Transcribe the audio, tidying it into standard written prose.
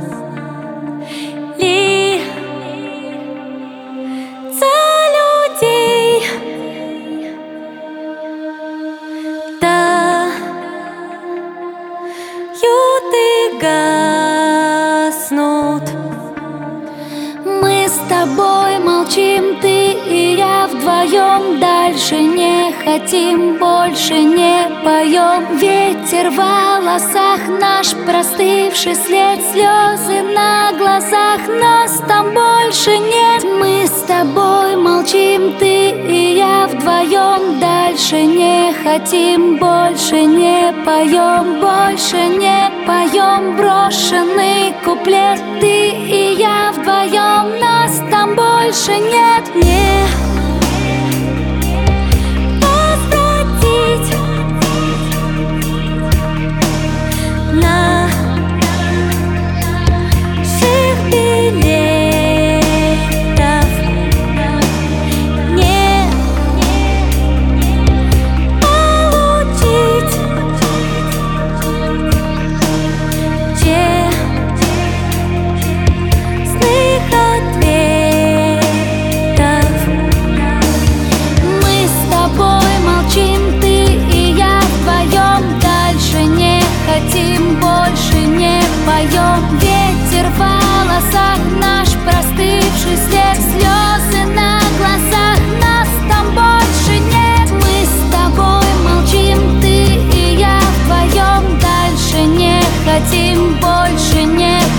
ли за людей тают и гаснут. Мы с тобой молчим, ты и я вдвоем. Дальше не хотим, больше не поем. Ветер в волосах, наш простывший след, слезы на глазах, нас там больше нет. Мы с тобой молчим, ты и я вдвоем. Дальше не хотим, больше не поем, больше не поем. Брошенный куплет, ты и я вдвоем, нас там больше нет. Не возвратить наших билетов, не получить честных ответов. Мы с тобой молчим, ты и я вдвоем. Дальше не хотим, больше не поем. Ветер в волосах, наш простывший след, слезы на глазах, нас там больше нет. Мы с тобой молчим, ты и я вдвоем. Дальше не хотим, больше не